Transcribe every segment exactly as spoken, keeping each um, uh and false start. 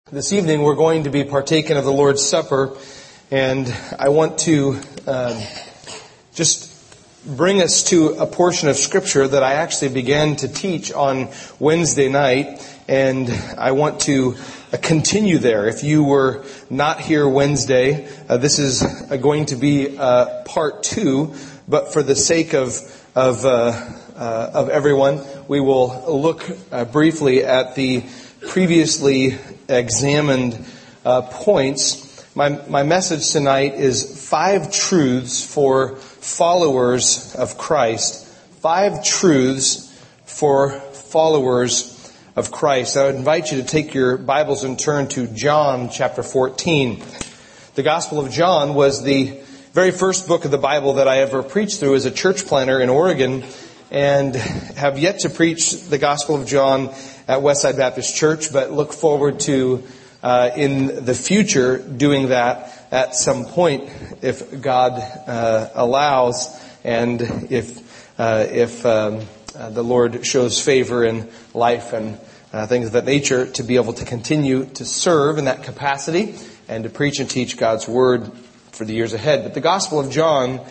This evening we're going to be partaking of the Lord's Supper, and I want to um, just bring us to a portion of Scripture that I actually began to teach on Wednesday night, and I want to uh, continue there. If you were not here Wednesday, uh, this is uh, going to be uh, part two, but for the sake of of uh, uh, of everyone, we will look uh, briefly at the previously examined uh, points. My my message tonight is five truths for followers of Christ. Five truths for followers of Christ. I would invite you to take your Bibles and turn to John chapter fourteen. The Gospel of John was the very first book of the Bible that I ever preached through as a church planter in Oregon, and have yet to preach the Gospel of John at Westside Baptist Church, but look forward to uh, in the future doing that at some point if God uh, allows, and if uh, if um, uh, the Lord shows favor in life and uh, things of that nature, to be able to continue to serve in that capacity and to preach and teach God's Word for the years ahead. But the Gospel of John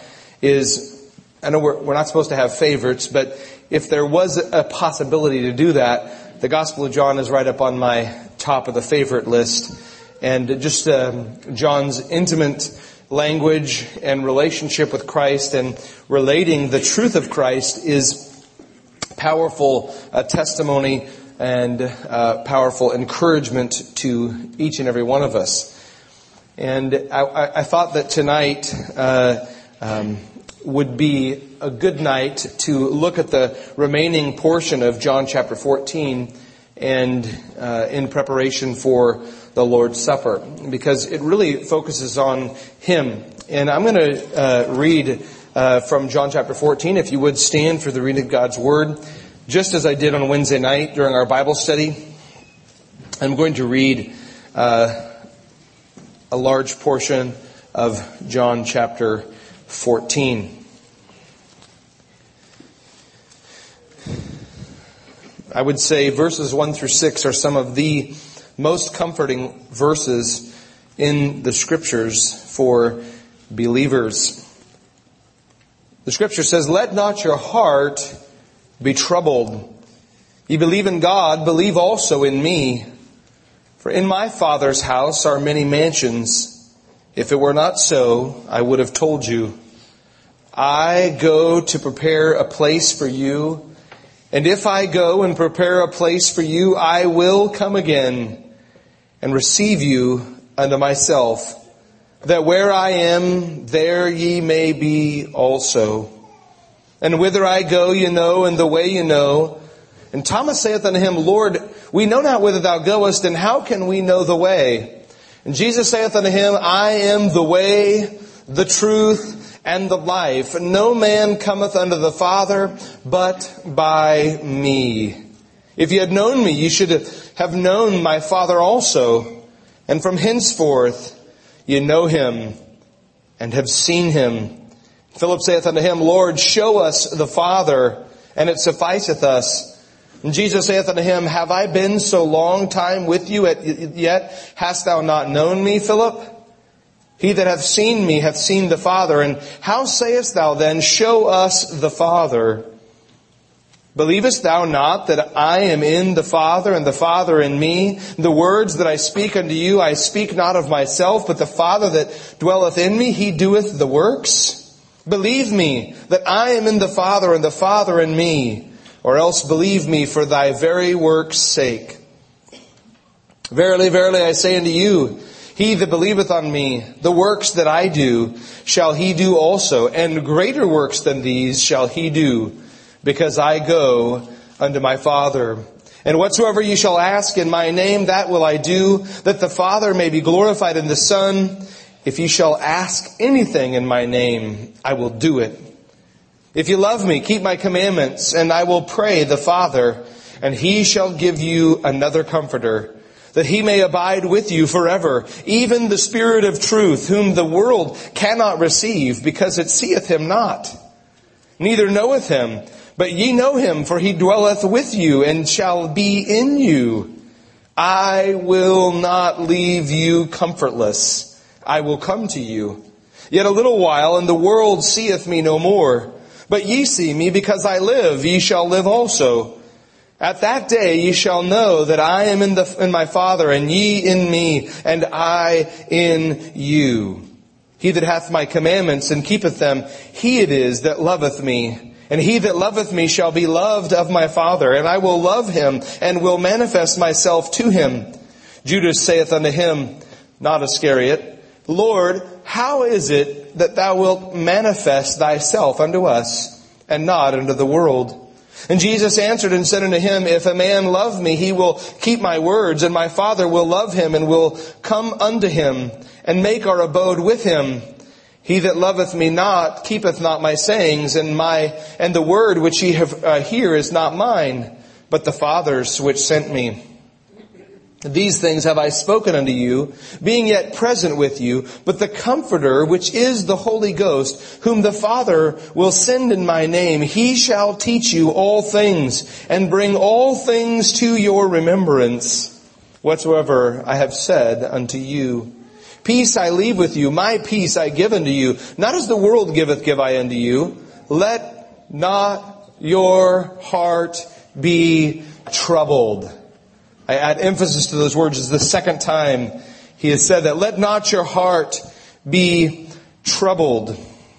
is, I know we're, we're not supposed to have favorites, but if there was a possibility to do that, the Gospel of John is right up on my top of the favorite list. And just um, John's intimate language and relationship with Christ and relating the truth of Christ is powerful uh, testimony and uh, powerful encouragement to each and every one of us. And I, I thought that tonight uh, um, would be a good night to look at the remaining portion of John chapter fourteen and uh, in preparation for the Lord's Supper, because it really focuses on Him. And I'm going to uh, read uh, from John chapter fourteen. If you would stand for the reading of God's Word, just as I did on Wednesday night during our Bible study. I'm going to read uh, a large portion of John chapter fourteen. I would say verses one through six are some of the most comforting verses in the Scriptures for believers. The Scripture says, "Let not your heart be troubled. Ye believe in God, believe also in me. For in my Father's house are many mansions. If it were not so, I would have told you. I go to prepare a place for you. And if I go and prepare a place for you, I will come again and receive you unto myself, that where I am, there ye may be also. And whither I go, ye know, and the way ye know. And Thomas saith unto him, Lord, we know not whither thou goest, and how can we know the way? And Jesus saith unto him, I am the way, the truth, and the life. No man cometh unto the Father but by me. If ye had known me, ye should have known my Father also. And from henceforth ye know him and have seen him. Philip saith unto him, Lord, show us the Father, and it sufficeth us. And Jesus saith unto him, Have I been so long time with you, yet hast thou not known me, Philip? He that hath seen me hath seen the Father. And how sayest thou then, Show us the Father? Believest thou not that I am in the Father, and the Father in me? The words that I speak unto you, I speak not of myself, but the Father that dwelleth in me, He doeth the works. Believe me that I am in the Father, and the Father in me, or else believe me for thy very works' sake. Verily, verily, I say unto you, He that believeth on me, the works that I do, shall he do also, and greater works than these shall he do, because I go unto my Father. And whatsoever ye shall ask in my name, that will I do, that the Father may be glorified in the Son. If ye shall ask anything in my name, I will do it. If ye love me, keep my commandments, and I will pray the Father, and He shall give you another Comforter, that He may abide with you forever, even the Spirit of truth, whom the world cannot receive, because it seeth Him not, neither knoweth Him. But ye know Him, for He dwelleth with you, and shall be in you. I will not leave you comfortless. I will come to you. Yet a little while, and the world seeth me no more. But ye see me, because I live, ye shall live also. At that day ye shall know that I am in, the, in my Father, and ye in me, and I in you. He that hath my commandments and keepeth them, he it is that loveth me. And he that loveth me shall be loved of my Father, and I will love him, and will manifest myself to him. Judas saith unto him, not Iscariot, Lord, how is it that thou wilt manifest thyself unto us, and not unto the world? And Jesus answered and said unto him, If a man love me, he will keep my words, and my Father will love him, and will come unto him, and make our abode with him. He that loveth me not keepeth not my sayings, and my and the word which ye have uh, hear is not mine, but the Father's which sent me. These things have I spoken unto you, being yet present with you, but the Comforter, which is the Holy Ghost, whom the Father will send in my name, he shall teach you all things, and bring all things to your remembrance, whatsoever I have said unto you. Peace I leave with you, my peace I give unto you. Not as the world giveth, give I unto you. Let not your heart be troubled. I add emphasis to those words. It's the second time he has said that. Let not your heart be troubled.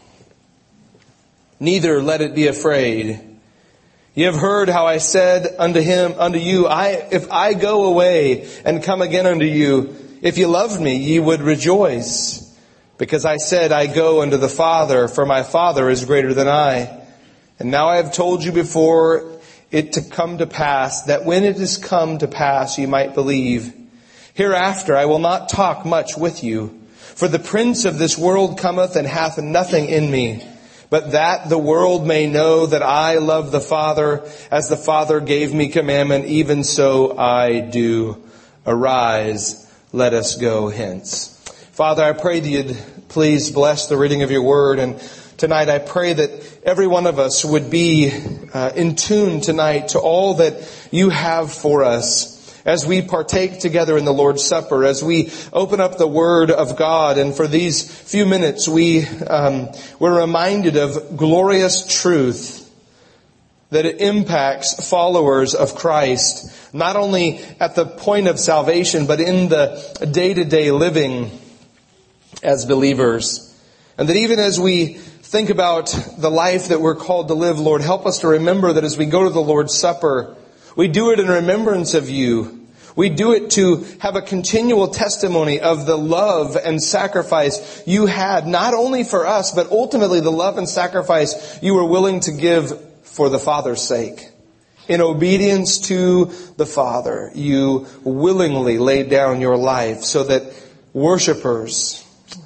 Neither let it be afraid. Ye have heard how I said unto him, unto you, I, if I go away and come again unto you, if ye loved me, ye would rejoice. Because I said, I go unto the Father, for my Father is greater than I. And now I have told you before it to come to pass, that when it is come to pass, ye might believe. Hereafter I will not talk much with you, for the prince of this world cometh and hath nothing in me, but that the world may know that I love the Father, as the Father gave me commandment, even so I do. Arise, let us go hence. Father, I pray that you'd please bless the reading of your word, and tonight I pray that every one of us would be uh, in tune tonight to all that you have for us as we partake together in the Lord's Supper, as we open up the Word of God. And for these few minutes, we, um, we're reminded of glorious truth that it impacts followers of Christ, not only at the point of salvation, but in the day-to-day living as believers. And that even as we think about the life that we're called to live, Lord, help us to remember that as we go to the Lord's Supper, we do it in remembrance of you. We do it to have a continual testimony of the love and sacrifice you had, not only for us, but ultimately the love and sacrifice you were willing to give for the Father's sake. In obedience to the Father, you willingly laid down your life so that worshipers,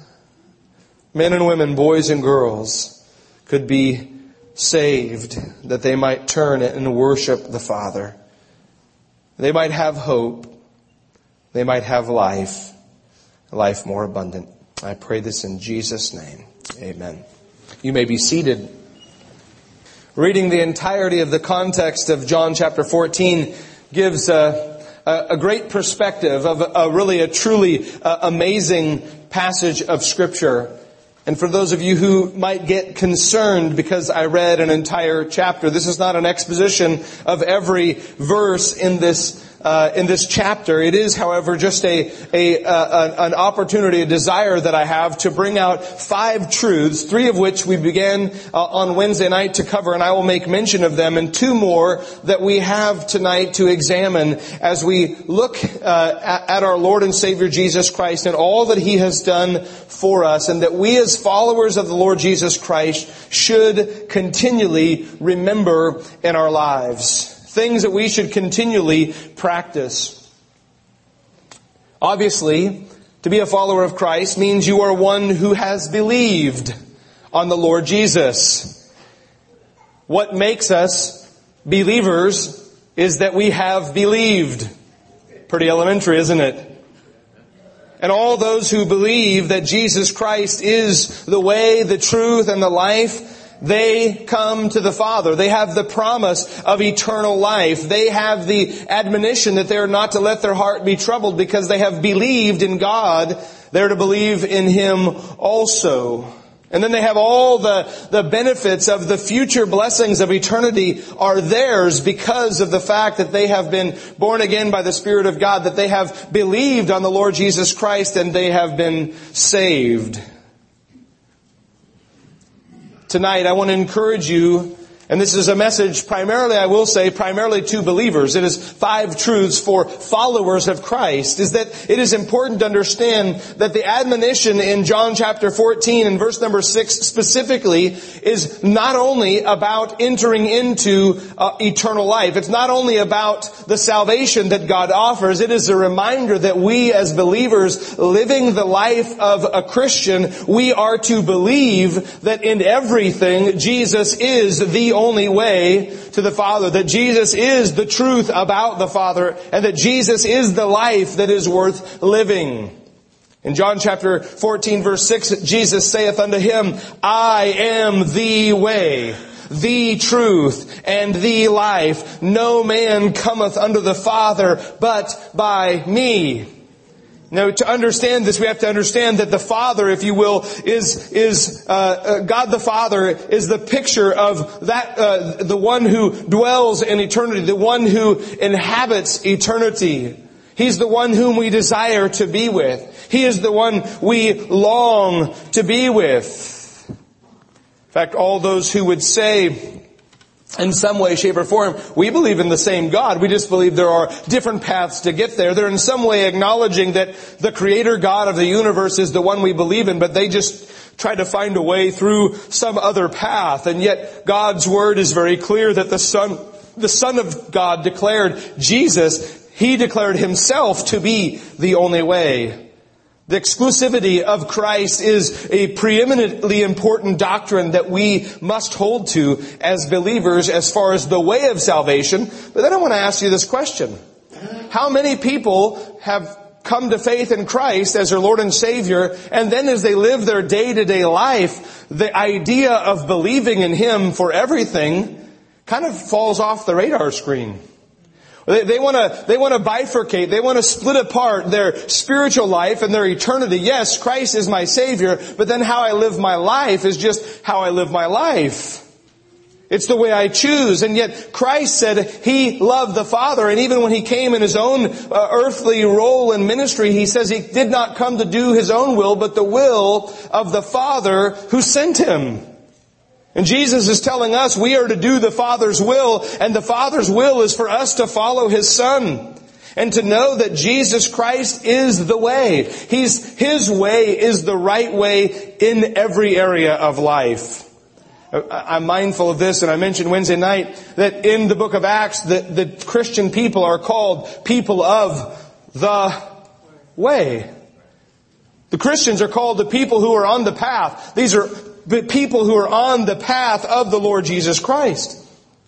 men and women, boys and girls, could be saved, that they might turn and worship the Father. They might have hope. They might have life, life more abundant. I pray this in Jesus' name. Amen. You may be seated. Reading the entirety of the context of John chapter fourteen gives a, a, a great perspective of a, a really a truly uh, amazing passage of Scripture. And for those of you who might get concerned because I read an entire chapter, this is not an exposition of every verse in this uh, in this chapter. It is, however, just a, a uh, an opportunity, a desire that I have to bring out five truths, three of which we began uh, on Wednesday night to cover, and I will make mention of them, and two more that we have tonight to examine as we look uh, at, at our Lord and Savior Jesus Christ and all that He has done for us, and that we as followers of the Lord Jesus Christ should continually remember in our lives. Things that we should continually practice. Obviously, to be a follower of Christ means you are one who has believed on the Lord Jesus. What makes us believers is that we have believed. Pretty elementary, isn't it? And all those who believe that Jesus Christ is the way, the truth, and the life they come to the Father. They have the promise of eternal life. They have the admonition that they are not to let their heart be troubled because they have believed in God. They're to believe in Him also. And then they have all the, the benefits of the future blessings of eternity are theirs because of the fact that they have been born again by the Spirit of God, that they have believed on the Lord Jesus Christ and they have been saved. Tonight I want to encourage you, and this is a message primarily, I will say, primarily to believers. It is five truths for followers of Christ, is that it is important to understand that the admonition in John chapter fourteen and verse number six specifically is not only about entering into uh, eternal life. It's not only about the salvation that God offers. It is a reminder that we as believers living the life of a Christian, we are to believe that in everything Jesus is the only way to the Father, that Jesus is the truth about the Father, and that Jesus is the life that is worth living. In John chapter fourteen verse six, Jesus saith unto him, I am the way, the truth, and the life. No man cometh unto the Father but by me. Now, to understand this, we have to understand that the Father, if you will, is is uh, uh, God the Father is the picture of that uh, the one who dwells in eternity, the one who inhabits eternity. He's the one whom we desire to be with. He is the one we long to be with. In fact, all those who would say, in some way, shape, or form, we believe in the same God. We just believe there are different paths to get there. They're in some way acknowledging that the Creator God of the universe is the one we believe in, but they just try to find a way through some other path. And yet, God's Word is very clear that the Son, the Son of God declared Jesus, He declared Himself to be the only way. The exclusivity of Christ is a preeminently important doctrine that we must hold to as believers as far as the way of salvation. But then I want to ask you this question. How many people have come to faith in Christ as their Lord and Savior, and then as they live their day-to-day life, the idea of believing in Him for everything kind of falls off the radar screen? They, they want to, they want to bifurcate. They want to split apart their spiritual life and their eternity. Yes, Christ is my Savior, but then how I live my life is just how I live my life. It's the way I choose. And yet Christ said He loved the Father. And even when He came in His own uh, earthly role in ministry, He says He did not come to do His own will, but the will of the Father who sent Him. And Jesus is telling us we are to do the Father's will, and the Father's will is for us to follow His Son. And to know that Jesus Christ is the way. He's, His way is the right way in every area of life. I'm mindful of this, and I mentioned Wednesday night that in the book of Acts, the, the Christian people are called people of the way. The Christians are called the people who are on the path. These are the people who are on the path of the Lord Jesus Christ.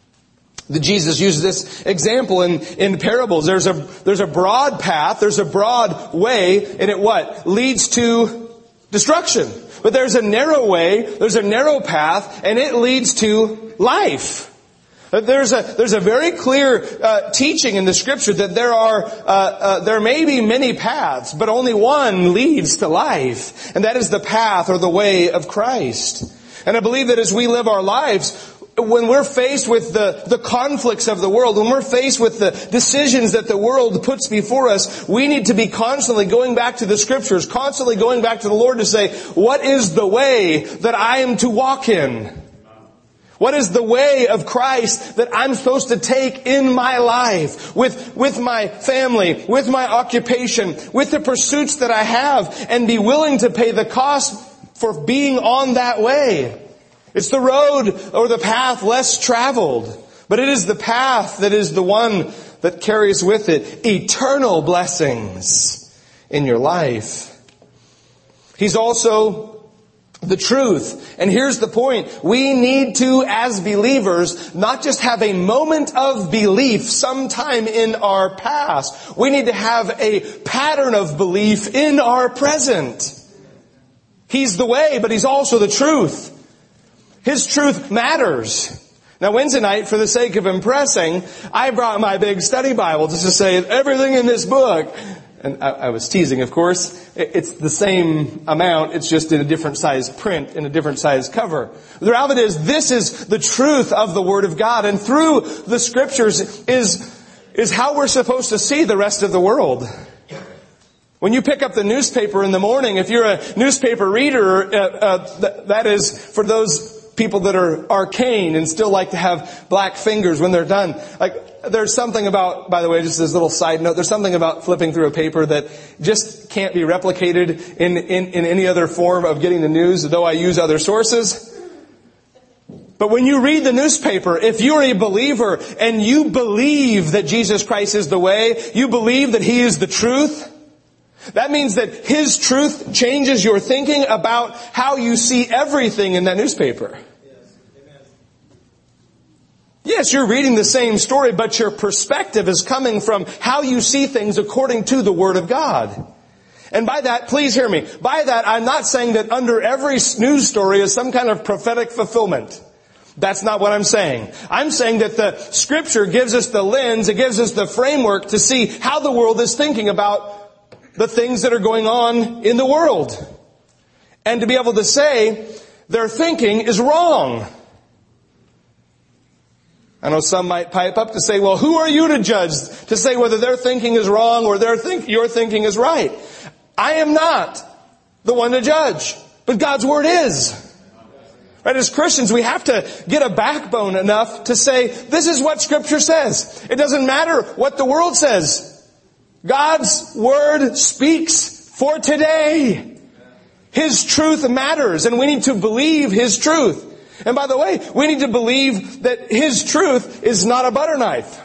The Jesus uses this example in, in parables. There's a, there's a broad path, there's a broad way, and it what? Leads to destruction. But there's a narrow way, there's a narrow path, and it leads to life. There's a, there's a very clear uh, teaching in the Scripture that there are, uh, uh, there may be many paths, but only one leads to life. And that is the path or the way of Christ. And I believe that as we live our lives, when we're faced with the, the conflicts of the world, when we're faced with the decisions that the world puts before us, we need to be constantly going back to the Scriptures, constantly going back to the Lord to say, what is the way that I am to walk in? What is the way of Christ that I'm supposed to take in my life, with, with my family, with my occupation, with the pursuits that I have, and be willing to pay the cost for being on that way? It's the road or the path less traveled, but it is the path that is the one that carries with it eternal blessings in your life. He's also the truth. And here's the point. We need to, as believers, not just have a moment of belief sometime in our past. We need to have a pattern of belief in our present. He's the way, but He's also the truth. His truth matters. Now Wednesday night, for the sake of impressing, I brought my big study Bible just to say everything in this book. And I, I was teasing, of course. It's the same amount. It's just in a different size print, in a different size cover. The reality is, this is the truth of the Word of God. And through the Scriptures is, is how we're supposed to see the rest of the world. When you pick up the newspaper in the morning, if you're a newspaper reader, uh, uh, th- that is for those people that are arcane and still like to have black fingers when they're done. Like, there's something about, by the way, just this little side note, there's something about flipping through a paper that just can't be replicated in, in, in any other form of getting the news, though I use other sources. But when you read the newspaper, if you're a believer and you believe that Jesus Christ is the way, you believe that He is the truth, that means that His truth changes your thinking about how you see everything in that newspaper. Yes, you're reading the same story, but your perspective is coming from how you see things according to the Word of God. And by that, please hear me, by that I'm not saying that under every news story is some kind of prophetic fulfillment. That's not what I'm saying. I'm saying that the Scripture gives us the lens, it gives us the framework to see how the world is thinking about the things that are going on in the world. And to be able to say their thinking is wrong. I know some might pipe up to say, well, who are you to judge, to say whether their thinking is wrong or their think, your thinking is right? I am not the one to judge, but God's Word is. Right? As Christians, we have to get a backbone enough to say, this is what Scripture says. It doesn't matter what the world says. God's Word speaks for today. His truth matters, and we need to believe His truth. And by the way, we need to believe that His truth is not a butter knife.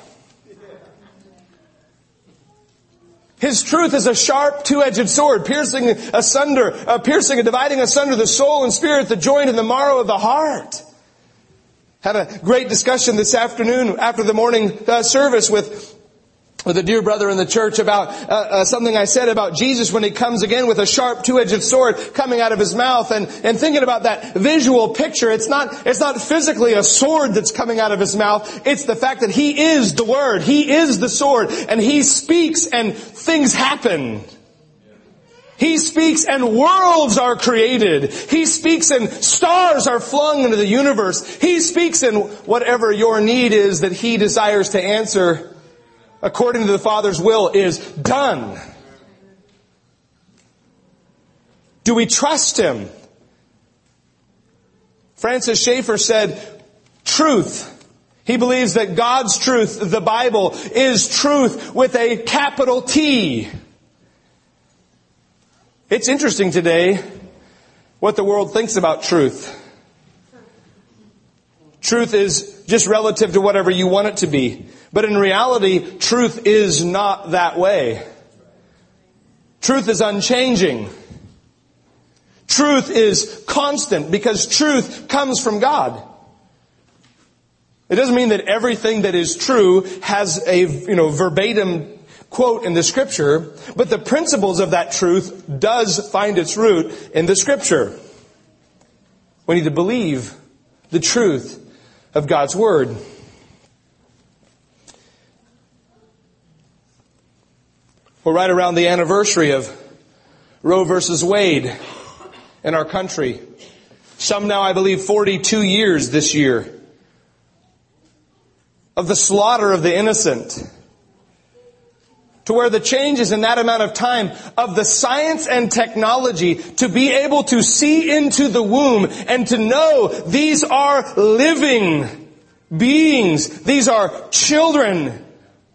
His truth is a sharp, two-edged sword, piercing asunder, uh, piercing and dividing asunder the soul and spirit, the joint and the marrow of the heart. Had a great discussion this afternoon after the morning uh, service with with a dear brother in the church about uh, uh, something I said about Jesus when He comes again with a sharp two-edged sword coming out of His mouth, and, and thinking about that visual picture. It's not, it's not physically a sword that's coming out of His mouth. It's the fact that He is the Word. He is the sword, and He speaks and things happen. He speaks and worlds are created. He speaks and stars are flung into the universe. He speaks and whatever your need is that He desires to answer according to the Father's will is done. Do we trust Him? Francis Schaeffer said, truth. He believes that God's truth, the Bible, is truth with a capital T. It's interesting today what the world thinks about truth. Truth is just relative to whatever you want it to be. But in reality, truth is not that way. Truth is unchanging. Truth is constant because truth comes from God. It doesn't mean that everything that is true has a, you know, verbatim quote in the Scripture, but the principles of that truth does find its root in the Scripture. We need to believe the truth of God's Word. We're right around the anniversary of Roe versus Wade in our country. Some now, I believe, forty-two years this year of the slaughter of the innocent. To where the changes in that amount of time of the science and technology to be able to see into the womb and to know these are living beings. These are children.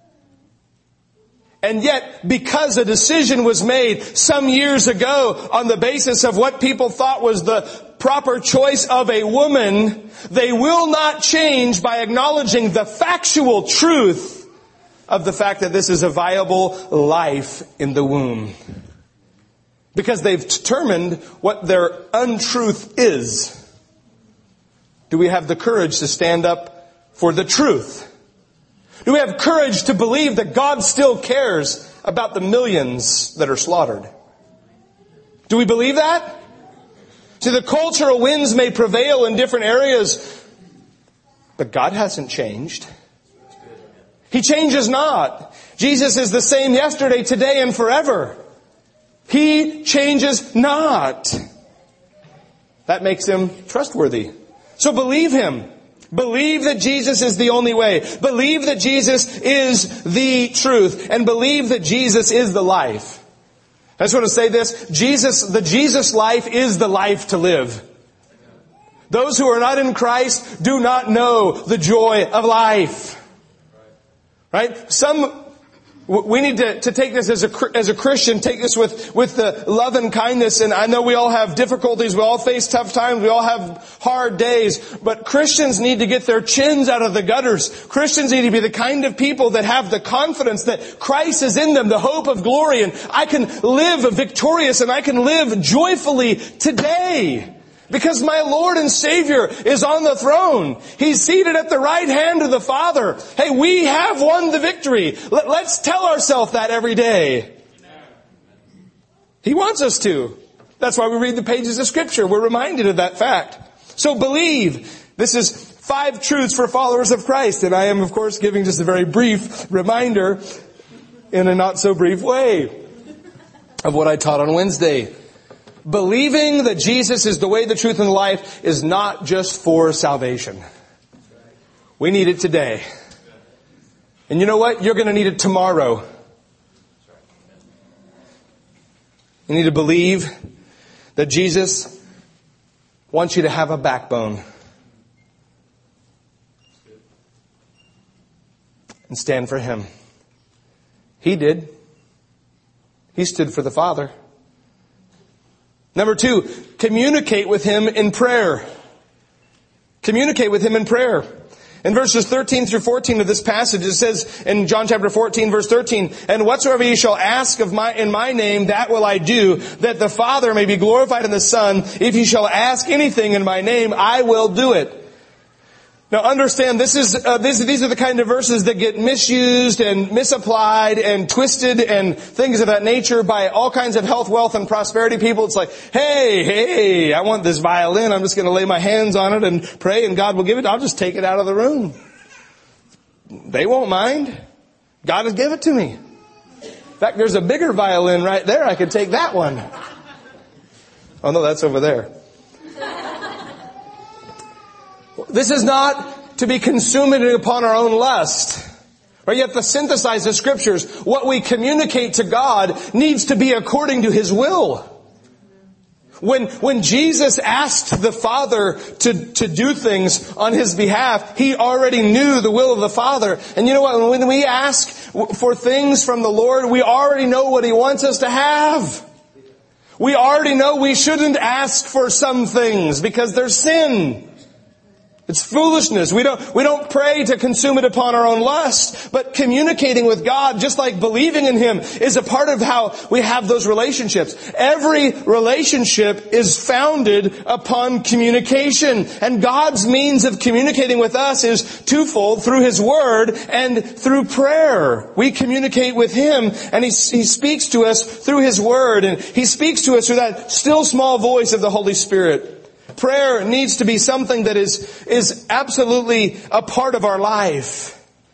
And yet, because a decision was made some years ago on the basis of what people thought was the proper choice of a woman, they will not change by acknowledging the factual truth of the fact that this is a viable life in the womb. Because they've determined what their untruth is. Do we have the courage to stand up for the truth? Do we have courage to believe that God still cares about the millions that are slaughtered? Do we believe that? See, the cultural winds may prevail in different areas, but God hasn't changed. He changes not. Jesus is the same yesterday, today, and forever. He changes not. That makes him trustworthy. So believe him. Believe that Jesus is the only way. Believe that Jesus is the truth. And believe that Jesus is the life. I just want to say this. Jesus, the Jesus life is the life to live. Those who are not in Christ do not know the joy of life. Right? Some, we need to, to take this as a, as a Christian, take this with, with the love and kindness. And I know we all have difficulties. We all face tough times. We all have hard days. But Christians need to get their chins out of the gutters. Christians need to be the kind of people that have the confidence that Christ is in them, the hope of glory. And I can live victorious and I can live joyfully today. Because my Lord and Savior is on the throne. He's seated at the right hand of the Father. Hey, we have won the victory. Let's tell ourselves that every day. He wants us to. That's why we read the pages of Scripture. We're reminded of that fact. So believe. This is five truths for followers of Christ. And I am, of course, giving just a very brief reminder in a not so brief way of what I taught on Wednesday. Believing that Jesus is the way, the truth, and the life is not just for salvation. We need it today. And you know what? You're going to need it tomorrow. You need to believe that Jesus wants you to have a backbone. And stand for Him. He did. He stood for the Father. Number two, communicate with Him in prayer. Communicate with Him in prayer. In verses thirteen through fourteen of this passage, it says in John chapter fourteen, verse thirteen, "And whatsoever ye shall ask of my, in my name, that will I do, that the Father may be glorified in the Son. If ye shall ask anything in my name, I will do it." Now understand, this is, uh, this, these are the kind of verses that get misused and misapplied and twisted and things of that nature by all kinds of health, wealth, and prosperity people. It's like, hey, hey, I want this violin. I'm just going to lay my hands on it and pray and God will give it. I'll just take it out of the room. They won't mind. God has given it to me. In fact, there's a bigger violin right there. I could take that one. Oh no, that's over there. This is not to be consumed upon our own lust. Right? You have to synthesize the Scriptures. What we communicate to God needs to be according to His will. When, when Jesus asked the Father to, to do things on His behalf, He already knew the will of the Father. And you know what? When we ask for things from the Lord, we already know what He wants us to have. We already know we shouldn't ask for some things because they're sin. It's foolishness. We don't, we don't pray to consume it upon our own lust, but communicating with God, just like believing in Him, is a part of how we have those relationships. Every relationship is founded upon communication, and God's means of communicating with us is twofold, through His Word and through prayer. We communicate with Him, and He, He speaks to us through His Word, and He speaks to us through that still small voice of the Holy Spirit. Prayer needs to be something that is, is absolutely a part of our life.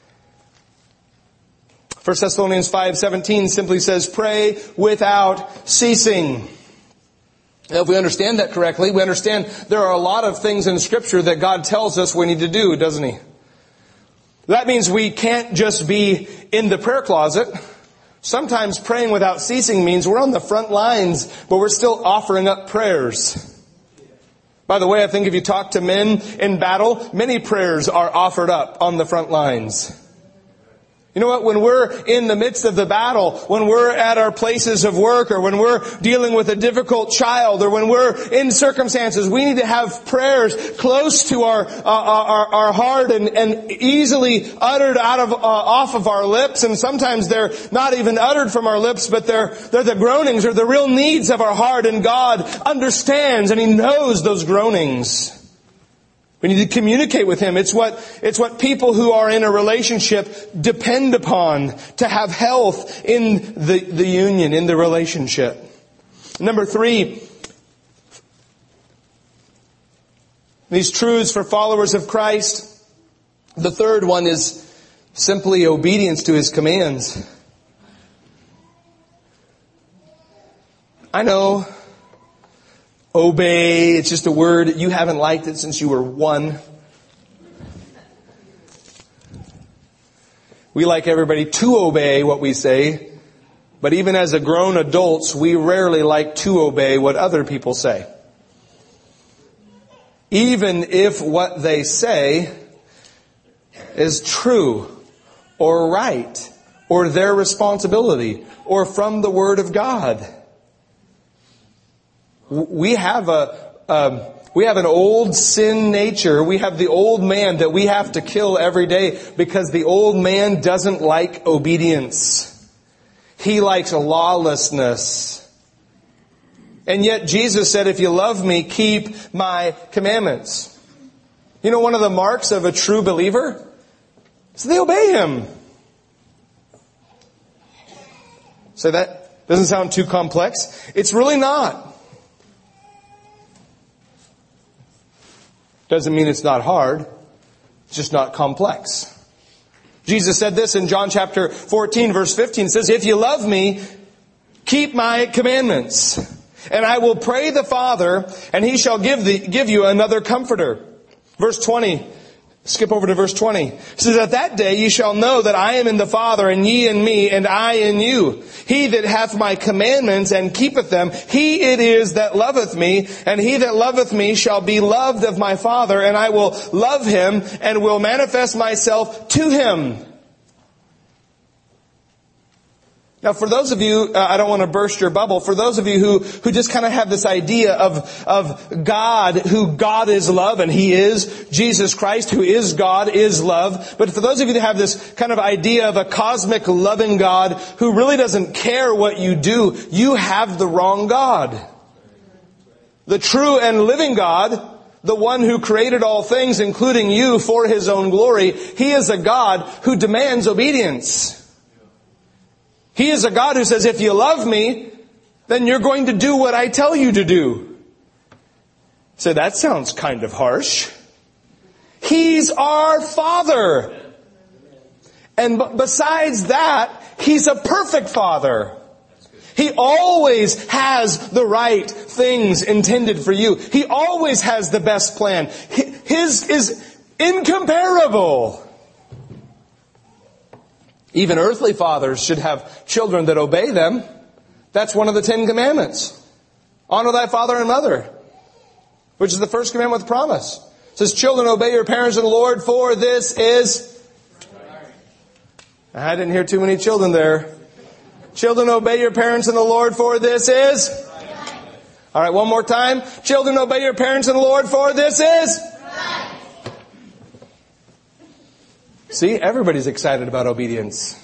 First Thessalonians five seventeen simply says, pray without ceasing. Now, if we understand that correctly, we understand there are a lot of things in Scripture that God tells us we need to do, doesn't He? That means we can't just be in the prayer closet. Sometimes praying without ceasing means we're on the front lines, but we're still offering up prayers. By the way, I think if you talk to men in battle, many prayers are offered up on the front lines. You know what? When we're in the midst of the battle, when we're at our places of work, or when we're dealing with a difficult child, or when we're in circumstances, we need to have prayers close to our uh, our, our heart and, and easily uttered out of uh, off of our lips. And sometimes they're not even uttered from our lips, but they're they're the groanings or the real needs of our heart. And God understands and He knows those groanings. We need to communicate with Him. It's what, it's what people who are in a relationship depend upon to have health in the, the union, in the relationship. Number three, These truths for followers of Christ. The third one is simply obedience to His commands. I know, obey, it's just a word. You haven't liked it since you were one. We like everybody to obey what we say, but even as a grown adults, we rarely like to obey what other people say. Even if what they say is true or right or their responsibility or from the Word of God. We have a, um, we have an old sin nature. We have the old man that we have to kill every day because the old man doesn't like obedience. He likes lawlessness. And yet Jesus said, if you love me, keep my commandments. You know, one of the marks of a true believer is they obey Him. So that doesn't sound too complex. It's really not. Doesn't mean it's not hard. It's just not complex. Jesus said this in John chapter fourteen, verse fifteen. It says, if you love me, keep my commandments. And I will pray the Father, and He shall give the, give you another comforter. Verse twenty. Skip over to verse twenty. It says, at that day ye shall know that I am in the Father, and ye in me, and I in you. He that hath my commandments and keepeth them, he it is that loveth me, and he that loveth me shall be loved of my Father, and I will love him, and will manifest myself to him. Now, for those of you, uh, I don't want to burst your bubble, for those of you who, who just kind of have this idea of, of God, who God is love, and He is, Jesus Christ, who is God, is love. But for those of you that have this kind of idea of a cosmic loving God who really doesn't care what you do, you have the wrong God. The true and living God, the one who created all things, including you, for His own glory, He is a God who demands obedience. He is a God who says, if you love me, then you're going to do what I tell you to do. So that sounds kind of harsh. He's our Father. And besides that, He's a perfect Father. He always has the right things intended for you. He always has the best plan. His is incomparable. Even earthly fathers should have children that obey them. That's one of the Ten Commandments. Honor thy father and mother, which is the first commandment with promise. It says, children, obey your parents in the Lord, for this is... I didn't hear too many children there. Children, obey your parents in the Lord, for this is... All right, one more time. Children, obey your parents in the Lord, for this is... See, everybody's excited about obedience.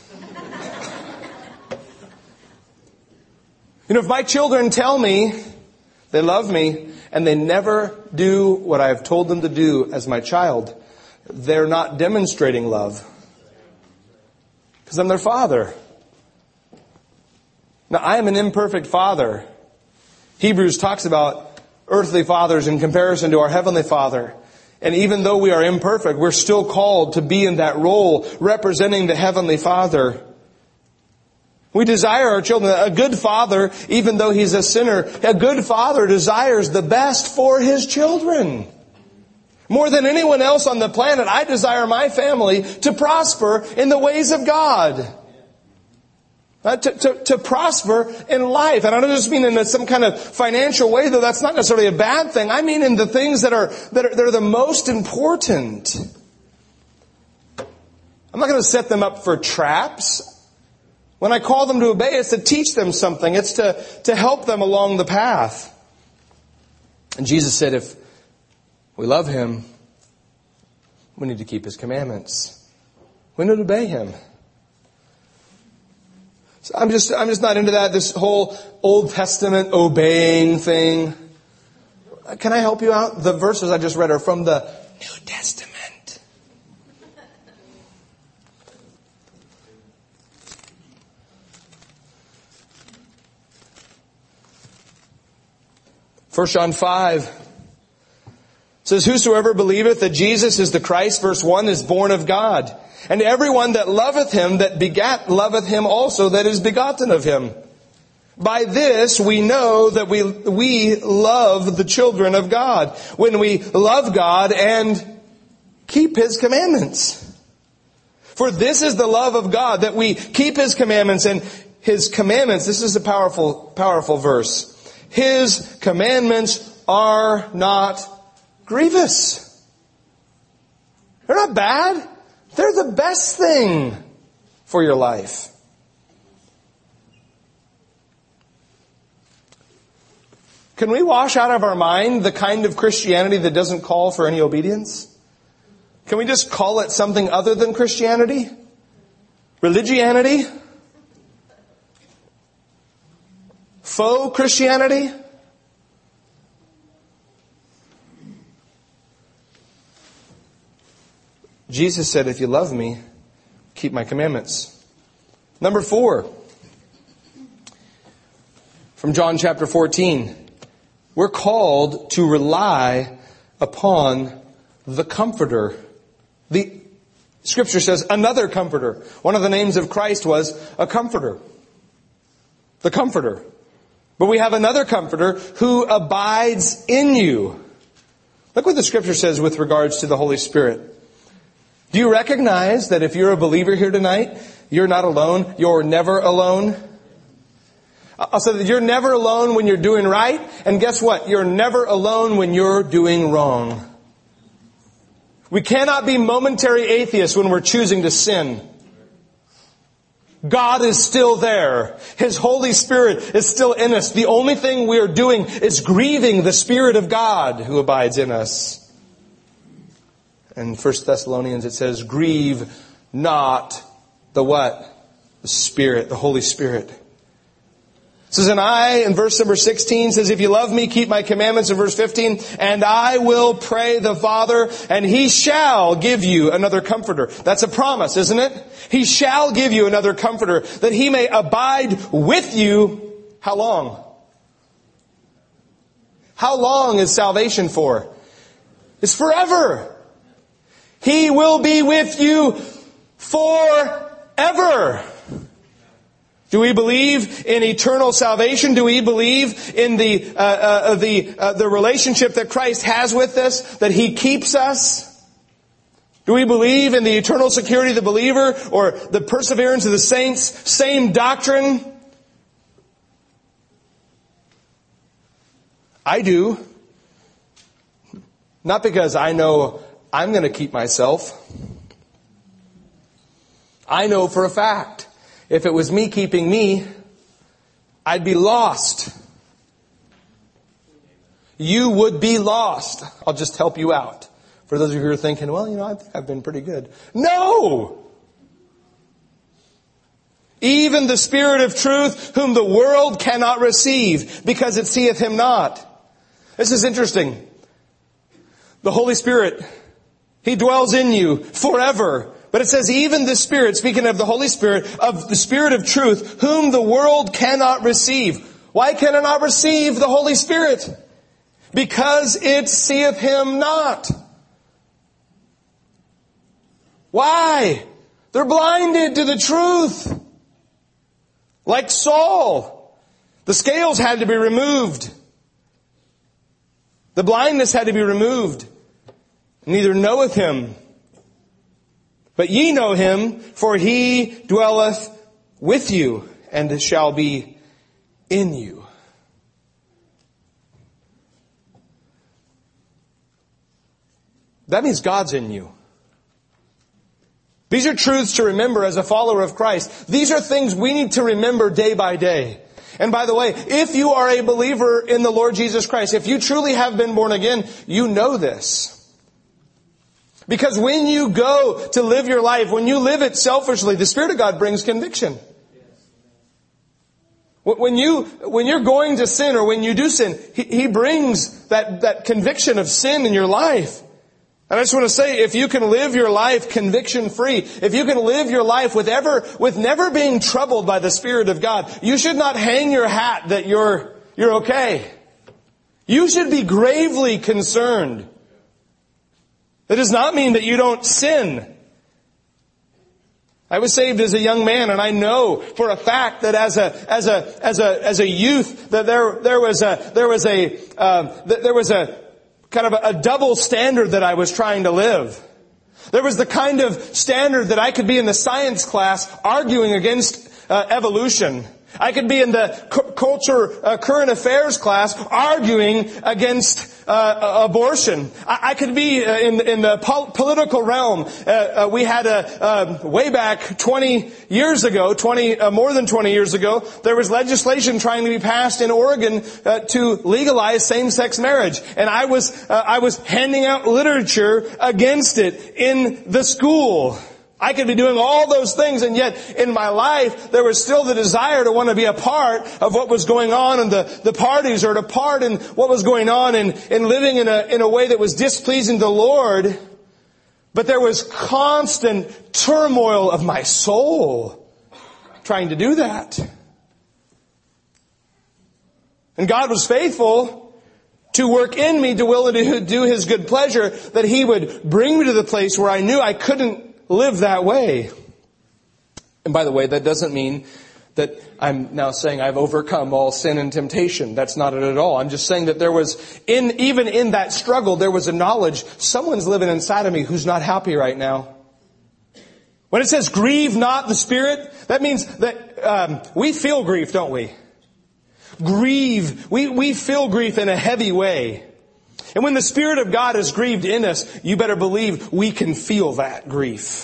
You know, if my children tell me they love me and they never do what I have told them to do as my child, they're not demonstrating love. Because I'm their father. Now, I am an imperfect father. Hebrews talks about earthly fathers in comparison to our heavenly Father. And even though we are imperfect, we're still called to be in that role representing the Heavenly Father. We desire our children. A good father, even though he's a sinner, a good father desires the best for his children. More than anyone else on the planet, I desire my family to prosper in the ways of God. Uh, to, to, to prosper in life. And I don't just mean in some kind of financial way, though that's not necessarily a bad thing. I mean in the things that are, that are, that are the most important. I'm not going to set them up for traps. When I call them to obey, it's to teach them something. It's to, to help them along the path. And Jesus said, if we love Him, we need to keep His commandments. We need to obey Him. So I'm just, I'm just not into that, this whole Old Testament obeying thing. Can I help you out? The verses I just read are from the New Testament. First John five says, whosoever believeth that Jesus is the Christ, verse one, is born of God. And everyone that loveth him that begat loveth him also that is begotten of him. By this we know that we, we love the children of God, when we love God and keep his commandments. For this is the love of God, that we keep his commandments, and his commandments, this is a powerful, powerful verse. His commandments are not grievous. They're not bad. They're the best thing for your life. Can we wash out of our mind the kind of Christianity that doesn't call for any obedience? Can we just call it something other than Christianity? Religianity? Faux Christianity? Jesus said, if you love me, keep my commandments. Number four, from John chapter fourteen, we're called to rely upon the Comforter. The Scripture says another Comforter. One of the names of Christ was a Comforter. The Comforter. But we have another Comforter who abides in you. Look what the Scripture says with regards to the Holy Spirit. Do you recognize that if you're a believer here tonight, you're not alone, you're never alone? I'll say that you're never alone when you're doing right, and guess what? You're never alone when you're doing wrong. We cannot be momentary atheists when we're choosing to sin. God is still there. His Holy Spirit is still in us. The only thing we are doing is grieving the Spirit of God who abides in us. In First Thessalonians it says, grieve not the what? The Spirit, the Holy Spirit. It says, and I, in verse number sixteen, says, if you love me, keep my commandments. In verse fifteen, and I will pray the Father, and he shall give you another Comforter. That's a promise, isn't it? He shall give you another Comforter, that he may abide with you. How long? How long is salvation for? It's forever. He will be with you forever. Do we believe in eternal salvation? Do we believe in the uh, uh, the uh, the relationship that Christ has with us, that he keeps us? Do we believe in the eternal security of the believer or the perseverance of the saints? Same doctrine? I do. Not because I know I'm going to keep myself. I know for a fact, if it was me keeping me, I'd be lost. You would be lost. I'll just help you out. For those of you who are thinking, well, you know, I think I've been pretty good. No! Even the Spirit of truth, whom the world cannot receive, because it seeth him not. This is interesting. The Holy Spirit, he dwells in you forever. But it says, even the Spirit, speaking of the Holy Spirit, of the Spirit of truth, whom the world cannot receive. Why can it not receive the Holy Spirit? Because it seeth him not. Why? They're blinded to the truth. Like Saul. The scales had to be removed. The blindness had to be removed. Neither knoweth him. But ye know him, for he dwelleth with you, and shall be in you. That means God's in you. These are truths to remember as a follower of Christ. These are things we need to remember day by day. And by the way, if you are a believer in the Lord Jesus Christ, if you truly have been born again, you know this. Because when you go to live your life, when you live it selfishly, the Spirit of God brings conviction. When you, when you're going to sin or when you do sin, He, he brings that, that conviction of sin in your life. And I just want to say, if you can live your life conviction free, if you can live your life with ever, with never being troubled by the Spirit of God, you should not hang your hat that you're, you're okay. You should be gravely concerned That does not mean that you don't sin. I was saved as a young man, and I know for a fact that as a as a as a as a youth that there there was a there was a uh, there was a kind of a, a double standard that I was trying to live. There was the kind of standard that I could be in the science class arguing against uh, evolution. I could be in the cu- culture, uh, current affairs class arguing against uh, abortion. I-, I could be uh, in, in the pol- political realm. Uh, uh, we had a uh, way back twenty years ago, twenty uh, more than twenty years ago, there was legislation trying to be passed in Oregon uh, to legalize same-sex marriage, and I was uh, I was handing out literature against it in the school. I could be doing all those things, and yet in my life there was still the desire to want to be a part of what was going on in the, the parties, or to part in what was going on in, in living in a, in a way that was displeasing to the Lord. But there was constant turmoil of my soul trying to do that. And God was faithful to work in me to will and to do His good pleasure, that He would bring me to the place where I knew I couldn't live that way. And by the way, that doesn't mean that I'm now saying I've overcome all sin and temptation. That's not it at all. I'm just saying that there was, in even in that struggle, there was a knowledge, someone's living inside of me who's not happy right now. When it says grieve not the Spirit, that means that um, we feel grief, don't we? Grieve. We, we feel grief in a heavy way. And when the Spirit of God is grieved in us, you better believe we can feel that grief.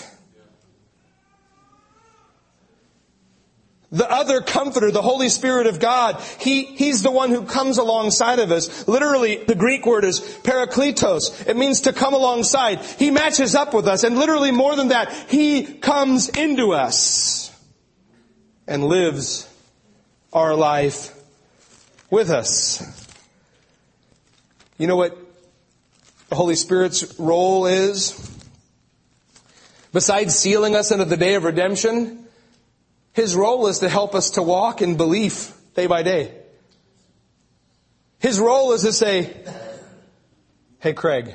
The other Comforter, the Holy Spirit of God, He, He's the one who comes alongside of us. Literally, the Greek word is parakletos. It means to come alongside. He matches up with us. And literally more than that, He comes into us and lives our life with us. You know what the Holy Spirit's role is? Besides sealing us into the day of redemption, His role is to help us to walk in belief day by day. His role is to say, hey, Craig,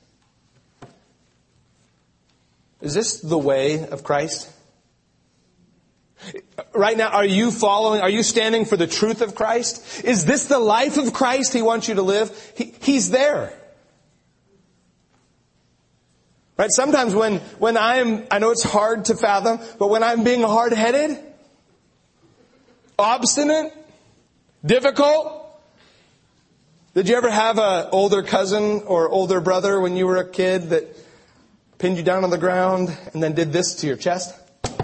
is this the way of Christ? Right now, are you following, are you standing for the truth of Christ? Is this the life of Christ He wants you to live? He, he's there. Right? Sometimes when, when I'm, I know it's hard to fathom, but when I'm being hard-headed, obstinate, difficult. Did you ever have an older cousin or older brother when you were a kid that pinned you down on the ground and then did this to your chest?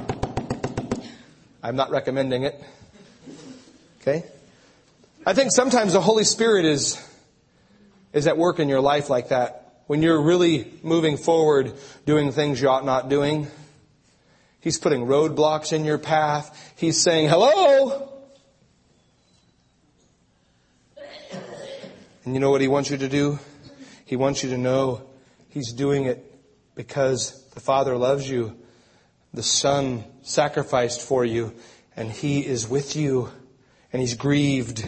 I'm not recommending it. Okay? I think sometimes the Holy Spirit is, is at work in your life like that. When you're really moving forward, doing things you ought not doing. He's putting roadblocks in your path. He's saying, hello! And you know what He wants you to do? He wants you to know He's doing it because the Father loves you. The Son sacrificed for you, and He is with you, and He's grieved.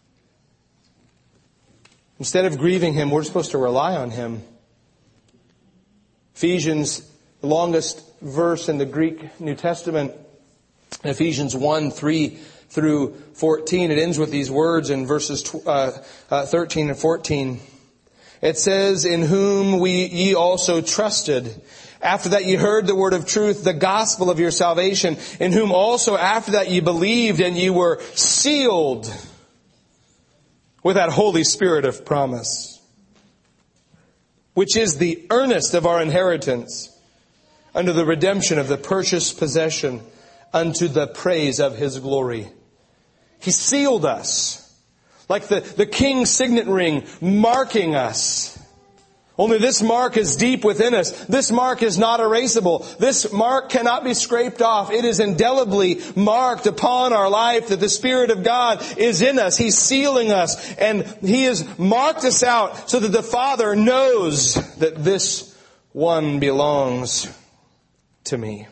Instead of grieving Him, we're supposed to rely on Him. Ephesians, the longest verse in the Greek New Testament, Ephesians one, three through fourteen. It ends with these words in verses uh, uh, thirteen and fourteen. It says, in whom we ye also trusted, after that ye heard the word of truth, the gospel of your salvation, in whom also after that ye believed, and ye were sealed with that Holy Spirit of promise, which is the earnest of our inheritance, unto the redemption of the purchased possession, unto the praise of His glory. He sealed us, like the, the king's signet ring, marking us. Only this mark is deep within us. This mark is not erasable. This mark cannot be scraped off. It is indelibly marked upon our life that the Spirit of God is in us. He's sealing us, and He has marked us out so that the Father knows that this one belongs to me.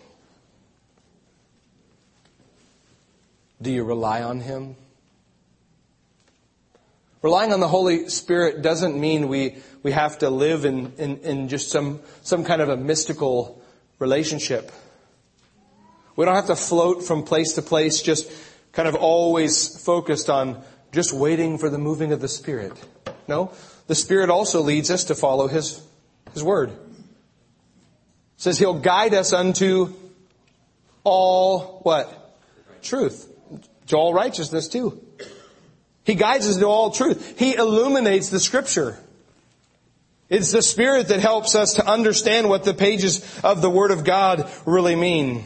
Do you rely on Him? Relying on the Holy Spirit doesn't mean we, we have to live in, in, in just some, some kind of a mystical relationship. We don't have to float from place to place, just kind of always focused on just waiting for the moving of the Spirit. No, the Spirit also leads us to follow His, His Word. It says He'll guide us unto all, what? Truth. To all righteousness too. He guides us to all truth. He illuminates the Scripture. It's the Spirit that helps us to understand what the pages of the Word of God really mean.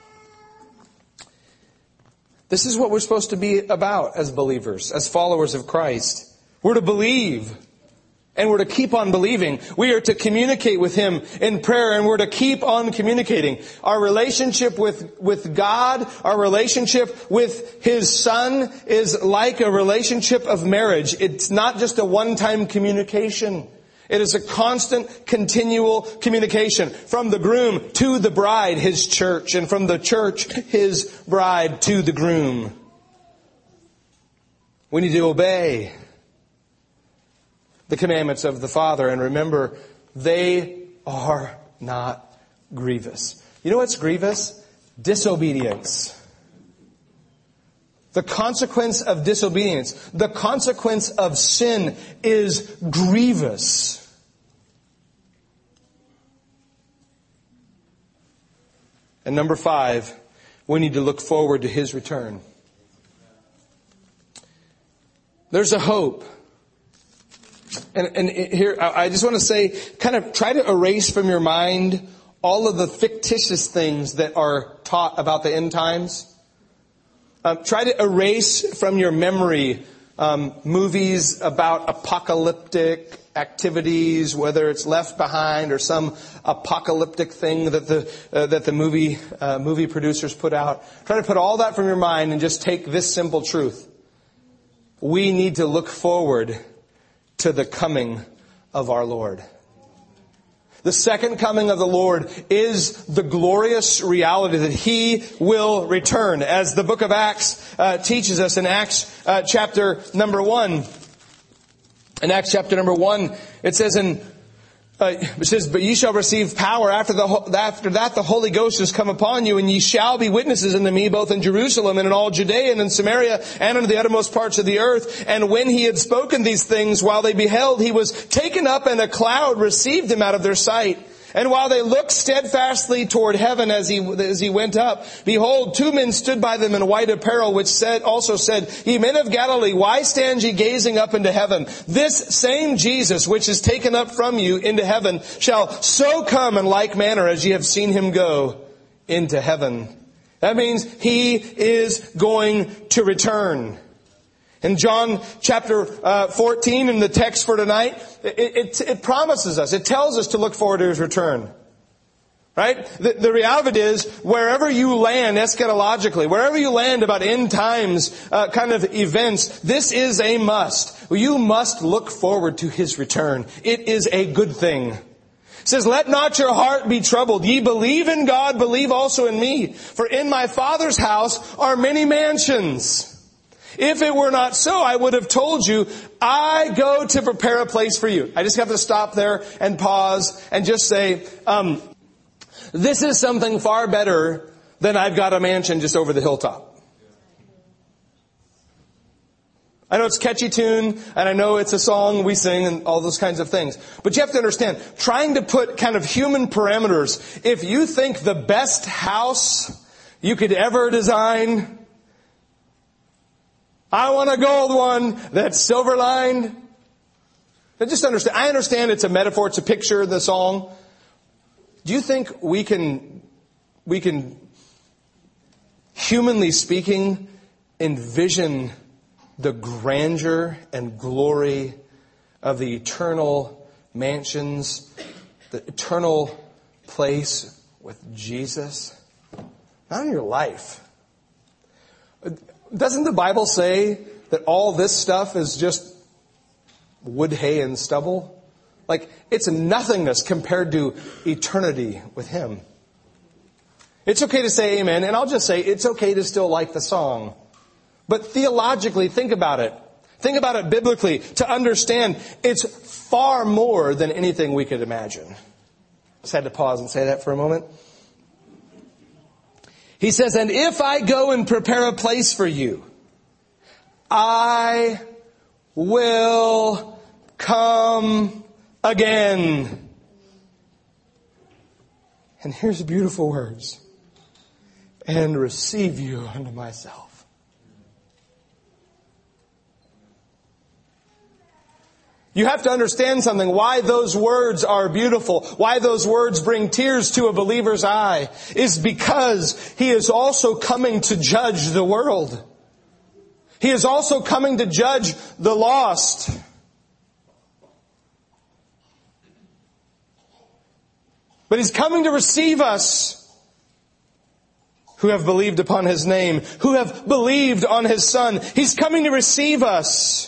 This is what we're supposed to be about as believers, as followers of Christ. We're to believe. And we're to keep on believing. We are to communicate with Him in prayer, and we're to keep on communicating. Our relationship with, with God, our relationship with His Son is like a relationship of marriage. It's not just a one-time communication. It is a constant, continual communication from the groom to the bride, His church, and from the church, His bride, to the groom. We need to obey the commandments of the Father. And remember, they are not grievous. You know what's grievous? Disobedience. The consequence of disobedience, the consequence of sin is grievous. And number five, we need to look forward to His return. There's a hope. And, and here, I just want to say, kind of try to erase from your mind all of the fictitious things that are taught about the end times. Um, try to erase from your memory um, movies about apocalyptic activities, whether it's Left Behind or some apocalyptic thing that the uh, that the movie uh, movie producers put out. Try to put all that from your mind and just take this simple truth: we need to look forward to the coming of our Lord. The second coming of the Lord is the glorious reality that He will return. As the book of Acts uh, teaches us in Acts uh, chapter number one. In Acts chapter number one, it says in Uh, it says, but ye shall receive power after the after that the Holy Ghost has come upon you, and ye shall be witnesses unto me both in Jerusalem and in all Judea and in Samaria and unto the uttermost parts of the earth. And when he had spoken these things, while they beheld, he was taken up, and a cloud received him out of their sight. And while they looked steadfastly toward heaven as he as he went up, behold, two men stood by them in white apparel, which said also said, Ye men of Galilee, why stand ye gazing up into heaven? This same Jesus, which is taken up from you into heaven, shall so come in like manner as ye have seen him go into heaven. That means he is going to return. In John chapter uh, fourteen, in the text for tonight, it, it, it promises us, it tells us to look forward to his return. Right? The, the reality is, wherever you land eschatologically, wherever you land about end times uh, kind of events, this is a must. You must look forward to his return. It is a good thing. It says, let not your heart be troubled. Ye believe in God, believe also in me. For in my Father's house are many mansions. If it were not so, I would have told you, I go to prepare a place for you. I just have to stop there and pause and just say, um, this is something far better than I've got a mansion just over the hilltop. I know it's a catchy tune, and I know it's a song we sing and all those kinds of things. But you have to understand, trying to put kind of human parameters, if you think the best house you could ever design, I want a gold one that's silver lined. But just understand, I understand it's a metaphor, it's a picture of the song. Do you think we can, we can, humanly speaking, envision the grandeur and glory of the eternal mansions, the eternal place with Jesus? Not in your life. Doesn't the Bible say that all this stuff is just wood, hay, and stubble? Like, it's nothingness compared to eternity with him. It's okay to say amen, and I'll just say it's okay to still like the song. But theologically, think about it. think about it biblically, to understand it's far more than anything we could imagine. Just had to pause and say that for a moment. He says, and if I go and prepare a place for you, I will come again. And here's the beautiful words. And receive you unto myself. You have to understand something, why those words are beautiful, why those words bring tears to a believer's eye, is because He is also coming to judge the world. He is also coming to judge the lost. But He's coming to receive us who have believed upon His name, who have believed on His Son. He's coming to receive us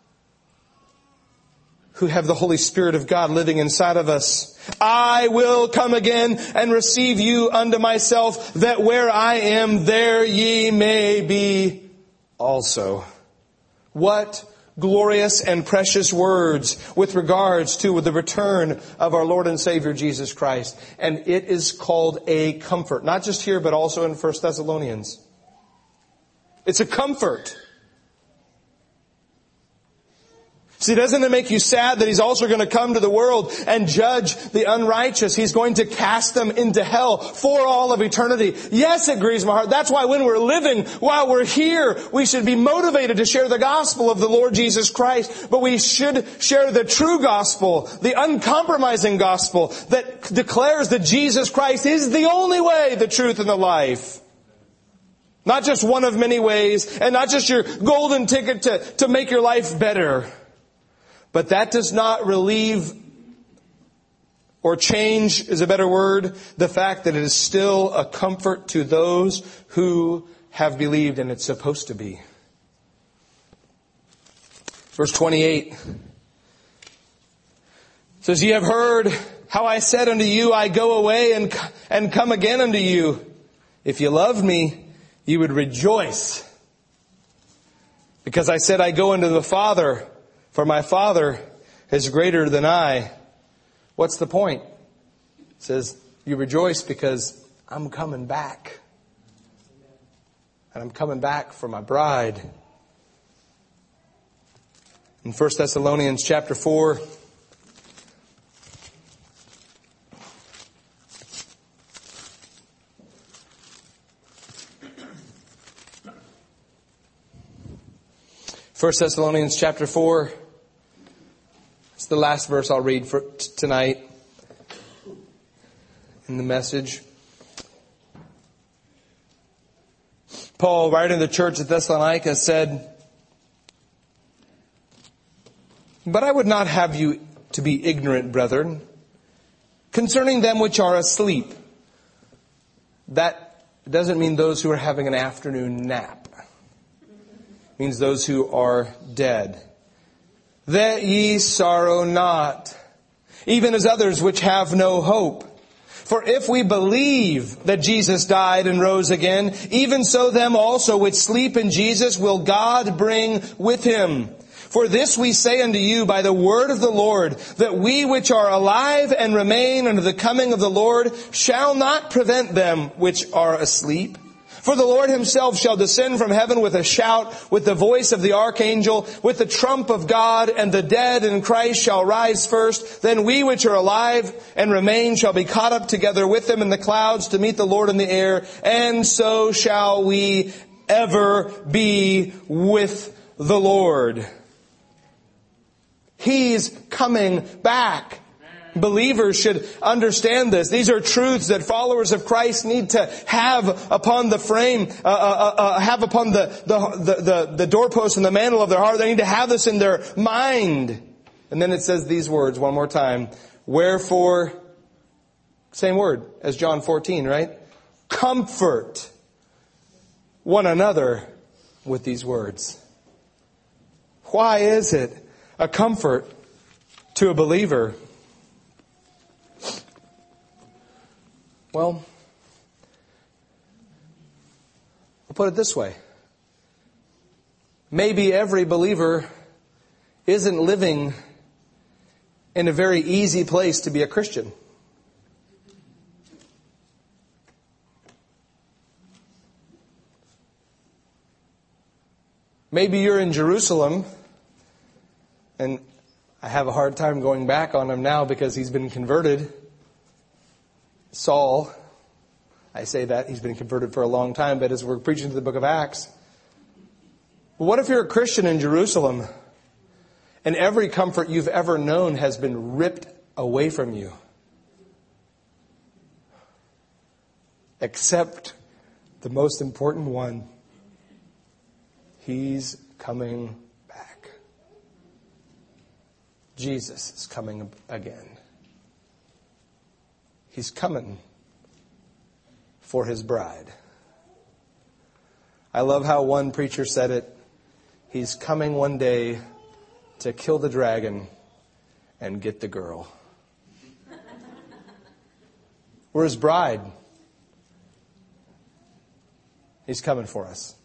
who have the Holy Spirit of God living inside of us. I will come again and receive you unto myself, that where I am, there ye may be also. What glorious and precious words with regards to the return of our Lord and Savior Jesus Christ. And it is called a comfort. Not just here, but also in First Thessalonians. It's a comfort. See, doesn't it make you sad that He's also going to come to the world and judge the unrighteous? He's going to cast them into hell for all of eternity. Yes, it grieves my heart. That's why when we're living, while we're here, we should be motivated to share the gospel of the Lord Jesus Christ. But we should share the true gospel, the uncompromising gospel that declares that Jesus Christ is the only way, the truth, and the life. Not just one of many ways, and not just your golden ticket to, to make your life better. But that does not relieve or change, is a better word, the fact that it is still a comfort to those who have believed, and it's supposed to be. Verse twenty-eight says, Ye have heard how I said unto you, I go away and, and come again unto you. If you loved me, you would rejoice. Because I said, I go unto the Father, for my Father is greater than I. What's the point? It says, you rejoice because I'm coming back. And I'm coming back for my bride. In First Thessalonians chapter four, First Thessalonians chapter four, it's the last verse I'll read for t- tonight in the message. Paul, writing to the church at Thessalonica, said, But I would not have you to be ignorant, brethren, concerning them which are asleep. That doesn't mean those who are having an afternoon nap. It means those who are dead. That ye sorrow not, even as others which have no hope. For if we believe that Jesus died and rose again, even so them also which sleep in Jesus will God bring with Him. For this we say unto you by the word of the Lord, that we which are alive and remain unto the coming of the Lord shall not prevent them which are asleep. For the Lord Himself shall descend from heaven with a shout, with the voice of the archangel, with the trump of God, and the dead in Christ shall rise first. Then we which are alive and remain shall be caught up together with them in the clouds to meet the Lord in the air. And so shall we ever be with the Lord. He's coming back. Believers should understand this. These are truths that followers of Christ need to have upon the frame, uh, uh, uh, have upon the, the, the, the, the doorpost and the mantle of their heart. They need to have this in their mind. And then it says these words one more time. Wherefore, same word as John fourteen, right? Comfort one another with these words. Why is it a comfort to a believer? Well, I'll put it this way. Maybe every believer isn't living in a very easy place to be a Christian. Maybe you're in Jerusalem, and I have a hard time going back on him now because he's been converted. Saul, I say that, he's been converted for a long time, but as we're preaching to the book of Acts. But what if you're a Christian in Jerusalem, and every comfort you've ever known has been ripped away from you? Except the most important one. He's coming back. Jesus is coming again. He's coming for his bride. I love how one preacher said it. He's coming one day to kill the dragon and get the girl. We're his bride. He's coming for us.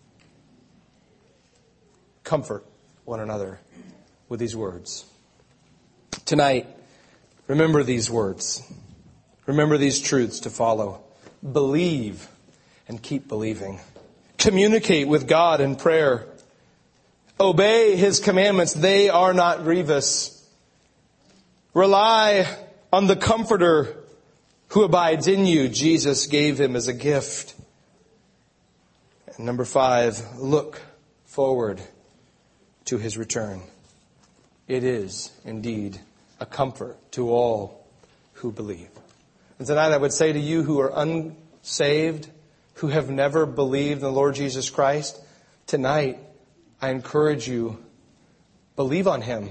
Comfort one another with these words. Tonight, remember these words. Remember these truths to follow. Believe and keep believing. Communicate with God in prayer. Obey his commandments. They are not grievous. Rely on the Comforter who abides in you. Jesus gave him as a gift. And number five, look forward to his return. It is indeed a comfort to all who believe. And tonight I would say to you who are unsaved, who have never believed in the Lord Jesus Christ, tonight I encourage you, believe on him.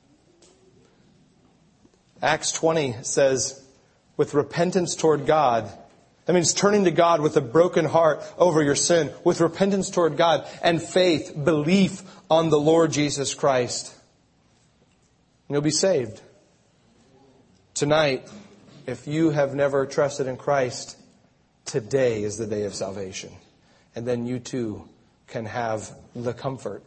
Acts twenty says, with repentance toward God, that means turning to God with a broken heart over your sin, with repentance toward God and faith, belief on the Lord Jesus Christ. And you'll be saved. Tonight, if you have never trusted in Christ, today is the day of salvation. And then you too can have the comfort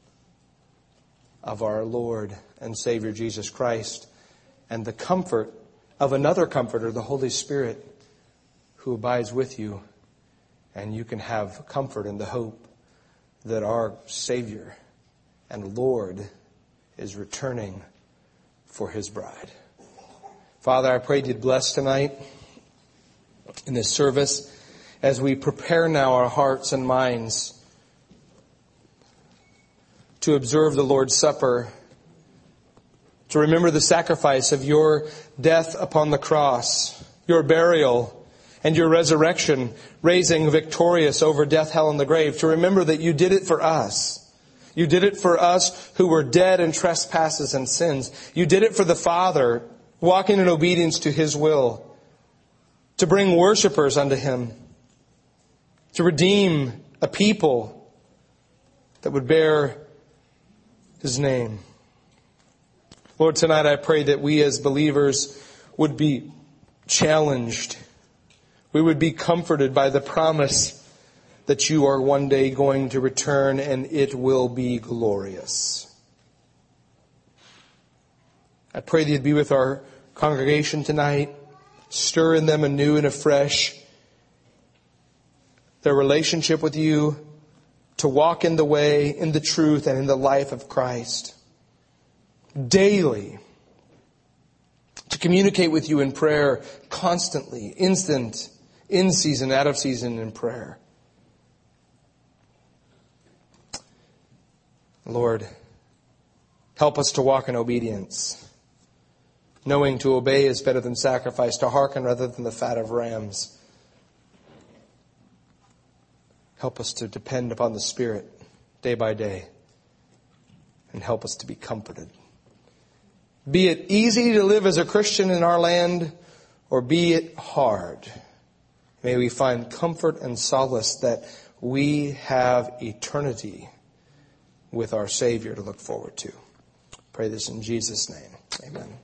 of our Lord and Savior Jesus Christ and the comfort of another Comforter, the Holy Spirit, who abides with you, and you can have comfort in the hope that our Savior and Lord is returning for his bride. Father, I pray you'd bless tonight in this service as we prepare now our hearts and minds to observe the Lord's Supper, to remember the sacrifice of your death upon the cross, your burial, and your resurrection, raising victorious over death, hell, and the grave. To remember that you did it for us. You did it for us who were dead in trespasses and sins. You did it for the Father, walking in obedience to his will. To bring worshipers unto him. To redeem a people that would bear his name. Lord, tonight I pray that we as believers would be challenged. We would be comforted by the promise that you are one day going to return and it will be glorious. I pray that you'd be with our congregation tonight. Stir in them anew and afresh their relationship with you, to walk in the way, in the truth, and in the life of Christ. Daily. To communicate with you in prayer constantly, instant, in season, out of season in prayer. Lord, help us to walk in obedience, knowing to obey is better than sacrifice, to hearken rather than the fat of rams. Help us to depend upon the Spirit day by day, and help us to be comforted. Be it easy to live as a Christian in our land, or be it hard, may we find comfort and solace that we have eternity with our Savior to look forward to. Pray this in Jesus' name. Amen.